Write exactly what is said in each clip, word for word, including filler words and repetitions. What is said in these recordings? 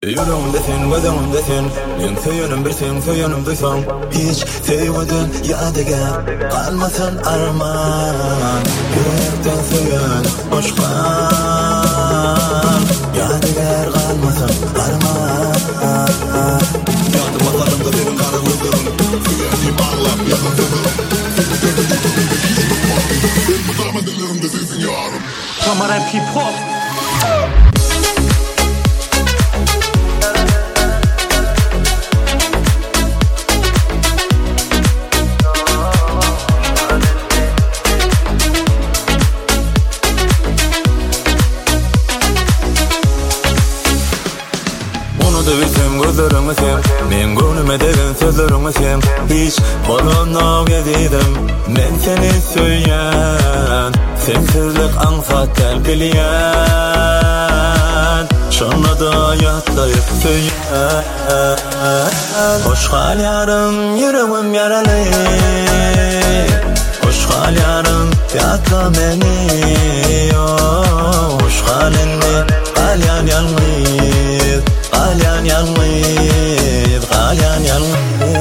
Yüreğimdesin, gözümdesin. Men söylenim bir sen söylenim duysan. Hiç sevmedin yadigar kalmasın arman. Yürekten söylen boşkan. Yadigar kalmasın arman. Yadım atalımda senin kara gözlerin. Söylenim ağlap yakın sözlerim. Bu zaman dillerimde sensin yarım. Kamera hip hop. Devirsem gözlerimi sen, men gönlüme degen sözlerimi sen. Hiç bolanıp gezdim, men seni söyleyen. Sensizlik ansat telpiliyen. Şonda da yatlayıp söyleyen. Hoş hal yarım, yüreğim yaralı. Hoş hal yarım, yatla beni. Hoş halinde, kalyan yalnız. Kalyan yalnız, kalyan yalnız.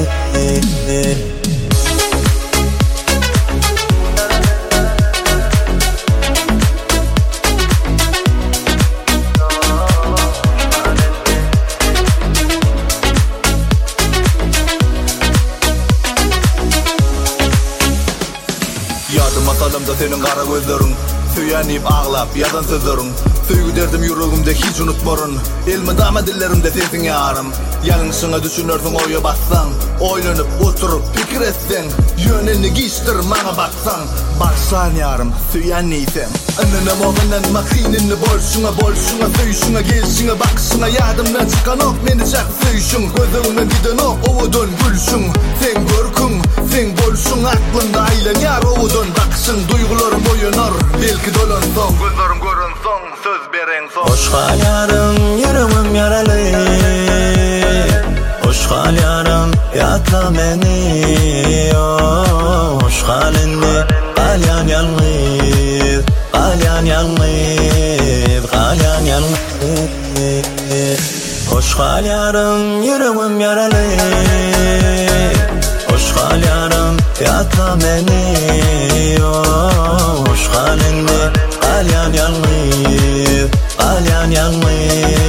Yadım atalımda senin kara gözlerin. Söylenip ağlap yazan sözlerin. Söygü derdim yüreğimde hiç unutmarın. Elmi dama dillerimde sensin yarım. Yanlışına düşünürsün oya bassan. Oynanıp oturup fikir etsen. Yönelini giyiştir bana baksan. Baksan yarım söylen neysem. Önüne moğunan makinini bol şuna bol şuna söyüşüne gelişine bakışına. Yadımdan çıkan ok meni çak söyüşün. Gözünden giden ok ovudan gülüşün. Sen görkün sen bolşun aklında aylan yar ovudan bakışın. Duygularım oynar belki dolan son. Gözlerim görün son söz beren son. Hoş hal yarım yüreğim yaralı. Hoş hal yarım yatla beni. Hoş halinde kalyan yalnız. Kalyan yalnız. Kalyan yalnız. Hoş hal yarım yüreğim yaralı. Hoş hal yarım yatla beni. Hoş halinde kalyan yalnız. Kalyan yalnız.